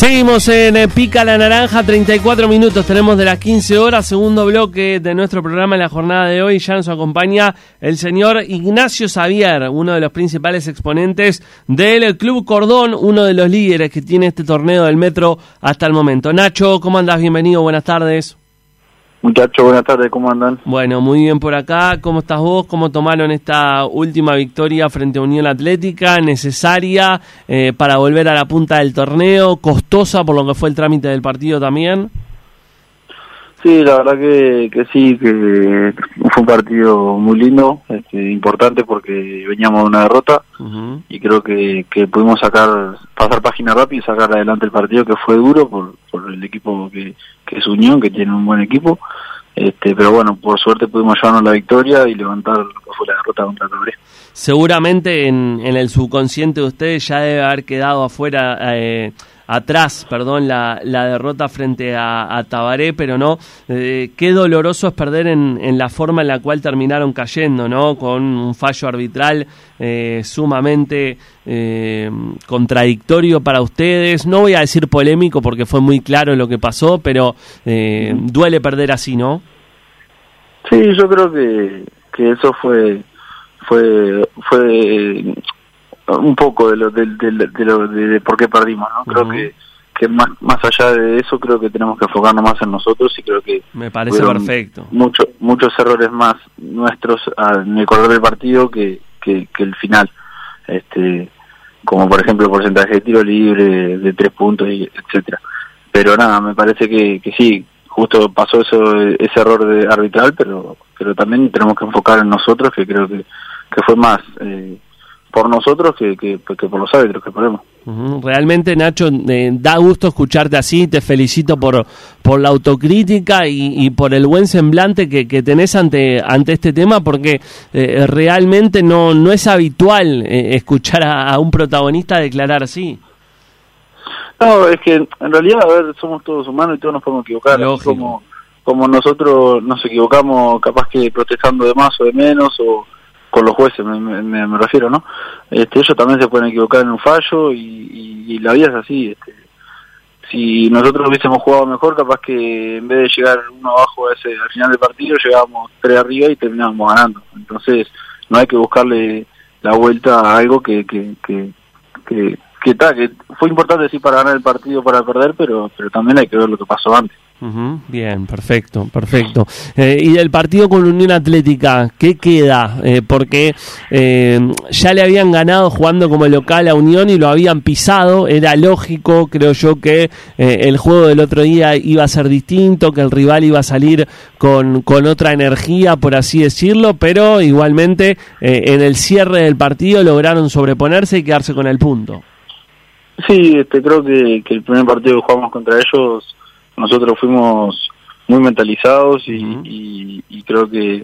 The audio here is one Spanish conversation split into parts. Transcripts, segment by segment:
Seguimos en Pica la Naranja, 34 minutos tenemos de las 15 horas, segundo bloque de nuestro programa en la jornada de hoy. Ya nos acompaña el señor Ignacio Xavier, uno de los principales exponentes del Club Cordón, uno de los líderes que tiene este torneo del Metro hasta el momento. Nacho, ¿cómo andás? Bienvenido, buenas tardes. Muchachos, buenas tardes, ¿cómo andan? Bueno, muy bien por acá. ¿Cómo estás vos? ¿Cómo tomaron esta última victoria frente a Unión Atlética? ¿Necesaria para volver a la punta del torneo? ¿Costosa por lo que fue el trámite del partido también? Sí, la verdad que sí, que fue un partido muy lindo, importante porque veníamos de una derrota y creo que pudimos pasar página rápida y sacar adelante el partido, que fue duro por el equipo que es Unión, que tiene un buen equipo, pero bueno, por suerte pudimos llevarnos la victoria y levantar lo que fue la derrota contra Tabaré. Seguramente en el subconsciente de ustedes ya debe haber quedado atrás, la derrota frente a Tabaré, pero no, qué doloroso es perder en la forma en la cual terminaron cayendo, ¿no? Con un fallo arbitral sumamente contradictorio para ustedes. No voy a decir polémico porque fue muy claro lo que pasó, pero duele perder así, ¿no? Sí, yo creo que eso fue un poco de por qué perdimos, ¿no? Creo que más allá de eso, creo que tenemos que enfocarnos más en nosotros y creo que me parece perfecto. Muchos errores más nuestros en el correr del partido que el final, como por ejemplo el porcentaje de tiro libre de 3 puntos y etcétera. Pero nada, me parece que sí, justo pasó ese error de arbitral, pero también tenemos que enfocar en nosotros, que creo que fue más por nosotros que por los árbitros que perdemos. Realmente, Nacho, da gusto escucharte así. Te felicito por la autocrítica y por el buen semblante que tenés ante este tema, porque realmente no es habitual escuchar a un protagonista declarar así. No, es que en realidad, somos todos humanos y todos nos podemos equivocar. Como nosotros nos equivocamos, capaz que protestando de más o de menos, o con los jueces me refiero, ¿no? Ellos también se pueden equivocar en un fallo y la vida es así. Si nosotros hubiésemos jugado mejor, capaz que en vez de llegar uno abajo al final del partido, llegábamos 3 arriba y terminábamos ganando. Entonces no hay que buscarle la vuelta a algo que fue importante sí para ganar el partido, para perder, pero también hay que ver lo que pasó antes. Bien, perfecto. Y del partido con Unión Atlética, ¿qué queda? Porque ya le habían ganado jugando como local a Unión y lo habían pisado. Era lógico, creo yo, que el juego del otro día iba a ser distinto, que el rival iba a salir con otra energía, por así decirlo, pero igualmente en el cierre del partido lograron sobreponerse y quedarse con el punto. Sí, creo que el primer partido que jugamos contra ellos, nosotros fuimos muy mentalizados y creo que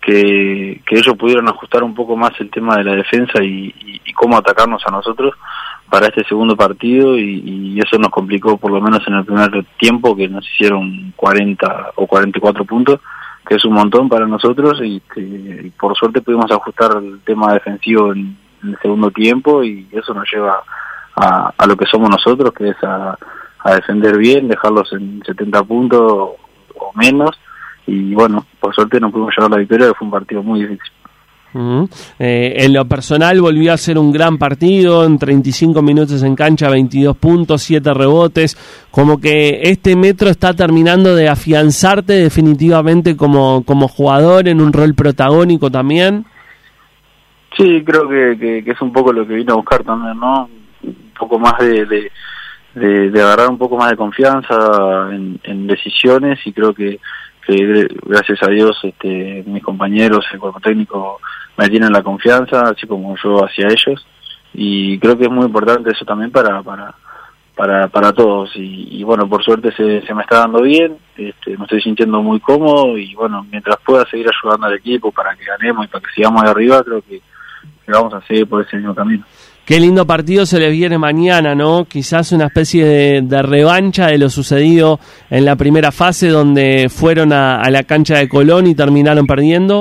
ellos pudieron ajustar un poco más el tema de la defensa y cómo atacarnos a nosotros para este segundo partido y eso nos complicó por lo menos en el primer tiempo, que nos hicieron 40 o 44 puntos, que es un montón para nosotros y por suerte pudimos ajustar el tema defensivo en el segundo tiempo y eso nos lleva a lo que somos nosotros, que es a defender bien, dejarlos en 70 puntos o menos, y bueno, por suerte nos pudimos llevar la victoria, que fue un partido muy difícil. En lo personal volvió a ser un gran partido, en 35 minutos en cancha, 22 puntos, 7 rebotes, como que este Metro está terminando de afianzarte definitivamente como jugador en un rol protagónico también. Sí, creo que es un poco lo que vino a buscar también, ¿no? Un poco más de agarrar un poco más de confianza en decisiones y creo que gracias a Dios mis compañeros, el cuerpo técnico me tienen la confianza, así como yo hacia ellos, y creo que es muy importante eso también para todos y bueno, por suerte se me está dando bien, me estoy sintiendo muy cómodo y bueno, mientras pueda seguir ayudando al equipo para que ganemos y para que sigamos de arriba, creo que vamos a seguir por ese mismo camino. Qué lindo partido se les viene mañana, ¿no? Quizás una especie de revancha de lo sucedido en la primera fase, donde fueron a la cancha de Colón y terminaron perdiendo.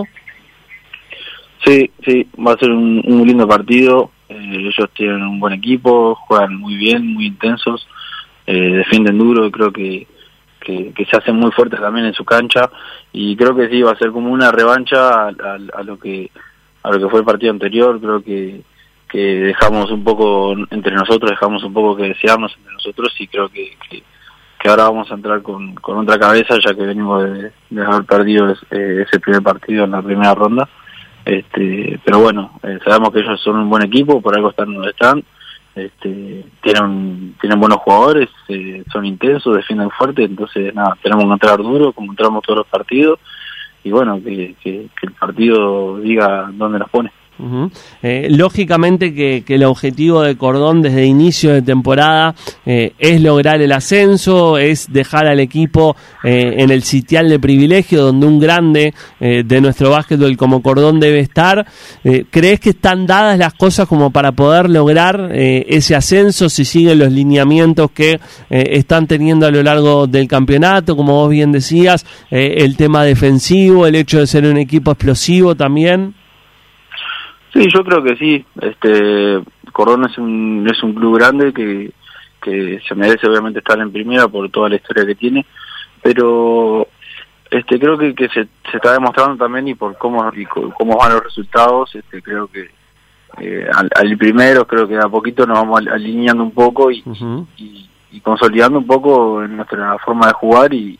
Sí, va a ser un lindo partido. Ellos tienen un buen equipo, juegan muy bien, muy intensos. defienden duro, creo que se hacen muy fuertes también en su cancha, y creo que sí va a ser como una revancha a lo que fue el partido anterior. Creo que dejamos un poco entre nosotros, dejamos un poco que desearnos entre nosotros, y creo que ahora vamos a entrar con otra cabeza, ya que venimos de haber perdido ese primer partido en la primera ronda. Pero bueno, sabemos que ellos son un buen equipo, por algo están donde están. Tienen buenos jugadores, son intensos, defienden fuerte, entonces nada, tenemos que entrar duro como entramos todos los partidos, y bueno, que el partido diga dónde nos pone. Uh-huh. Lógicamente que el objetivo de Cordón desde inicio de temporada es lograr el ascenso, es dejar al equipo en el sitial de privilegio donde un grande de nuestro básquetbol como Cordón debe estar. ¿Crees que están dadas las cosas como para poder lograr ese ascenso si siguen los lineamientos que están teniendo a lo largo del campeonato? Como vos bien decías, el tema defensivo, el hecho de ser un equipo explosivo también. Sí, yo creo que sí. Cordón es un club grande que se merece obviamente estar en primera por toda la historia que tiene, pero creo que se está demostrando también, y por cómo van los resultados. Creo que al primero, creo que a poquito nos vamos alineando un poco y consolidando un poco en nuestra forma de jugar y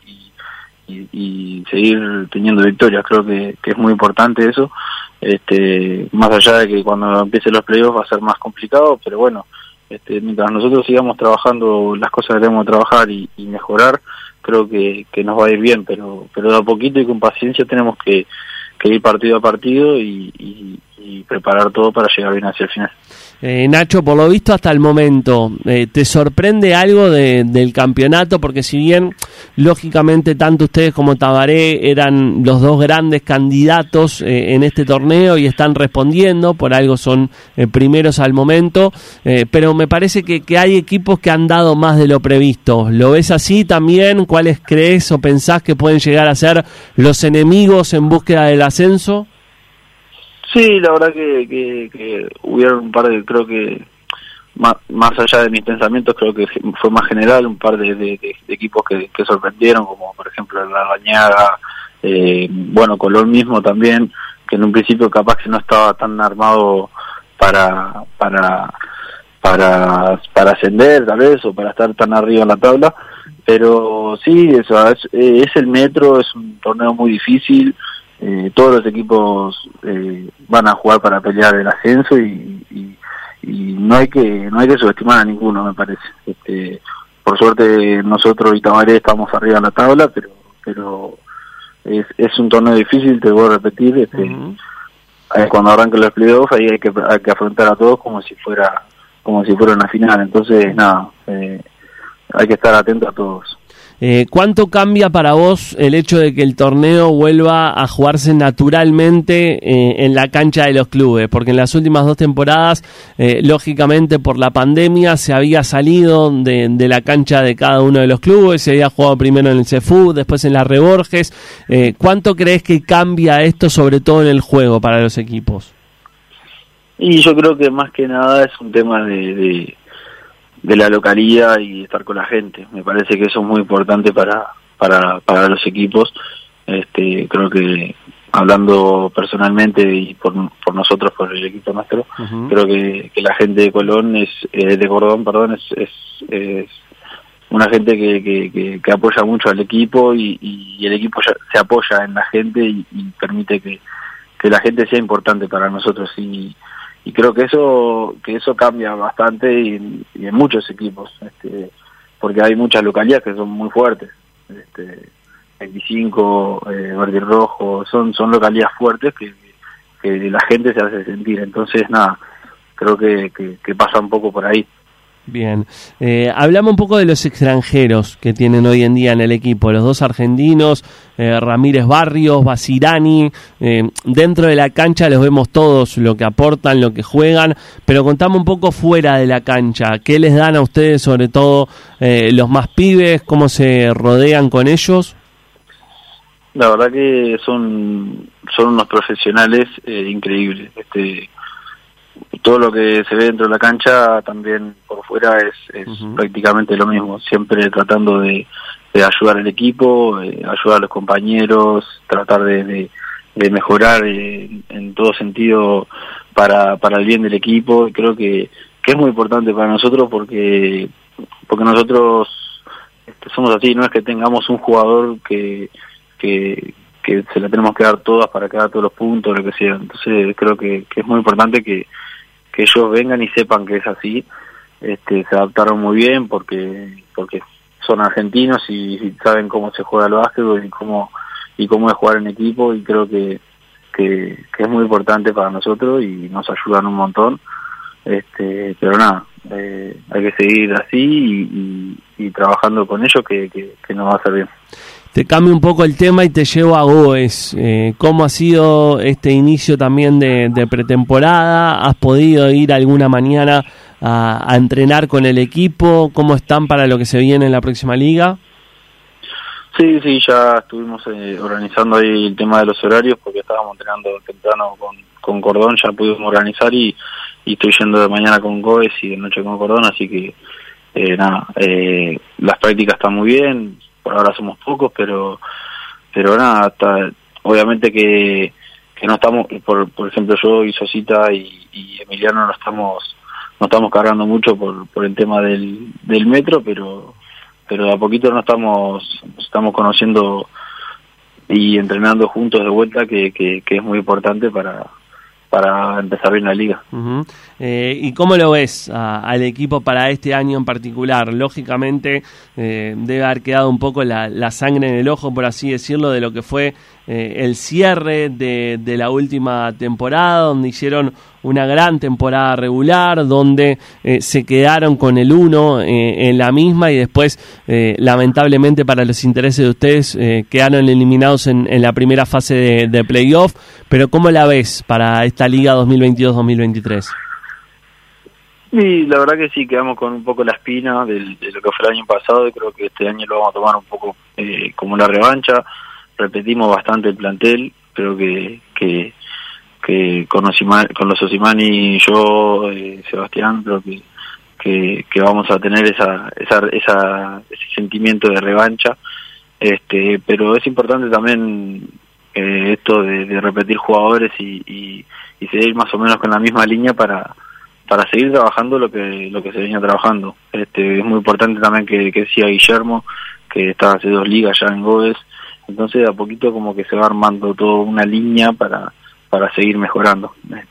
seguir teniendo victorias. Creo que es muy importante eso, más allá de que cuando empiecen los playoffs va a ser más complicado, pero bueno, mientras nosotros sigamos trabajando las cosas que debemos trabajar y mejorar, creo que nos va a ir bien, pero de a poquito y con paciencia tenemos que ir partido a partido y preparar todo para llegar bien hacia el final. Nacho, por lo visto hasta el momento, ¿te sorprende algo del campeonato? Porque si bien, lógicamente, tanto ustedes como Tabaré eran los dos grandes candidatos en este torneo y están respondiendo, por algo son primeros al momento, pero me parece que hay equipos que han dado más de lo previsto. ¿Lo ves así también? ¿Cuáles crees o pensás que pueden llegar a ser los enemigos en búsqueda del ascenso? Sí, la verdad que hubieron un par de, creo que más allá de mis pensamientos, creo que fue más general, un par de equipos que sorprendieron, como por ejemplo la Rañaga, bueno, Colón mismo también, que en un principio capaz que no estaba tan armado para ascender tal vez, o para estar tan arriba en la tabla, pero sí, eso es el Metro, es un torneo muy difícil. Todos los equipos van a jugar para pelear el ascenso y no hay que subestimar a ninguno, me parece. Por suerte nosotros y Tabaré estamos arriba en la tabla, pero es un torneo difícil, te voy a repetir. Cuando arranquen los playoffs ahí hay que afrontar a todos como si fuera una final. Entonces nada, hay que estar atento a todos. ¿Cuánto cambia para vos el hecho de que el torneo vuelva a jugarse naturalmente en la cancha de los clubes? Porque en las últimas 2 temporadas, lógicamente por la pandemia, se había salido de la cancha de cada uno de los clubes, se había jugado primero en el CFU, después en la Reborges. ¿Cuánto crees que cambia esto, sobre todo en el juego, para los equipos? Y yo creo que más que nada es un tema de la localidad y estar con la gente. Me parece que eso es muy importante para los equipos. Creo que hablando personalmente y por nosotros, por el equipo nuestro, creo que la gente de Colón de Cordón, perdón, es una gente que apoya mucho al equipo y el equipo se apoya en la gente y permite que la gente sea importante para nosotros, y creo que eso cambia bastante y en muchos equipos, porque hay muchas localidades que son muy fuertes, 25, Verde y Rojo, son localidades fuertes que la gente se hace sentir. Entonces nada, creo que pasa un poco por ahí. Bien, hablamos un poco de los extranjeros que tienen hoy en día en el equipo, los 2 argentinos, Ramírez Barrios, Basirani. Dentro de la cancha los vemos todos, lo que aportan, lo que juegan, pero contame un poco fuera de la cancha, ¿qué les dan a ustedes, sobre todo los más pibes, cómo se rodean con ellos? La verdad que son unos profesionales increíbles. todo lo que se ve dentro de la cancha también por fuera es prácticamente lo mismo, siempre tratando de ayudar al equipo, ayudar a los compañeros, tratar de mejorar en todo sentido para el bien del equipo. Creo que es muy importante para nosotros porque nosotros somos así, no es que tengamos un jugador que se la tenemos que dar todas para quedar todos los puntos, lo que sea. Entonces creo que es muy importante que ellos vengan y sepan que es así. Se adaptaron muy bien porque son argentinos y saben cómo se juega el básquetbol y cómo es jugar en equipo, y creo que es muy importante para nosotros y nos ayudan un montón. Pero nada, hay que seguir así y trabajando con ellos que nos va a hacer bien. Te cambio un poco el tema y te llevo a Goes. ¿Cómo ha sido este inicio también de pretemporada? ¿Has podido ir alguna mañana a entrenar con el equipo? ¿Cómo están para lo que se viene en la próxima liga? Sí, ya estuvimos organizando ahí el tema de los horarios porque estábamos entrenando temprano con Cordón, ya pudimos organizar y estoy yendo de mañana con Goes y de noche con Cordón, así que las prácticas están muy bien. Por ahora somos pocos, pero nada, obviamente que no estamos, por ejemplo yo y Sosita y Emiliano no estamos cargando mucho por el tema del metro, pero de a poquito nos estamos conociendo y entrenando juntos de vuelta, que es muy importante para empezar bien la liga. ¿Y cómo lo ves al equipo para este año en particular? Lógicamente debe haber quedado un poco la sangre en el ojo, por así decirlo, de lo que fue el cierre de la última temporada, donde hicieron una gran temporada regular, donde se quedaron con el 1 en la misma y después, lamentablemente para los intereses de ustedes, quedaron eliminados en la primera fase de playoff. Pero ¿cómo la ves para esta liga 2022-2023? Y la verdad que sí, quedamos con un poco la espina de lo que fue el año pasado, y creo que este año lo vamos a tomar un poco como la revancha. Repetimos bastante el plantel, creo que con los Osimani, yo, Sebastián, creo que vamos a tener ese sentimiento de revancha, pero es importante también esto de repetir jugadores y seguir más o menos con la misma línea para seguir trabajando lo que se venía trabajando. Es muy importante también que siga Guillermo, que está hace 2 ligas ya en Goes. Entonces a poquito como que se va armando toda una línea para seguir mejorando.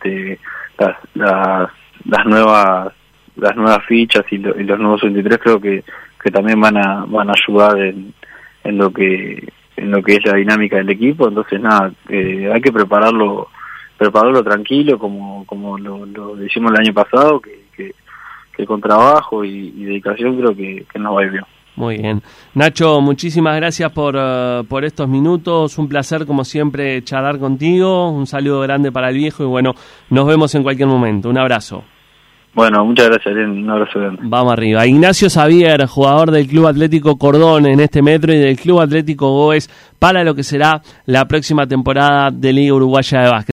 Las nuevas fichas y los nuevos 23 creo que también van a ayudar en lo que es la dinámica del equipo. Entonces nada, hay que prepararlo tranquilo como lo hicimos el año pasado, que con trabajo y dedicación creo que nos va a ir bien. Muy bien. Nacho, muchísimas gracias por estos minutos. Un placer, como siempre, charlar contigo. Un saludo grande para el viejo y bueno, nos vemos en cualquier momento. Un abrazo. Bueno, muchas gracias, Ariel. Un abrazo grande. Vamos arriba. Ignacio Xavier, jugador del Club Atlético Cordón en este metro y del Club Atlético Goes para lo que será la próxima temporada de Liga Uruguaya de Básquet.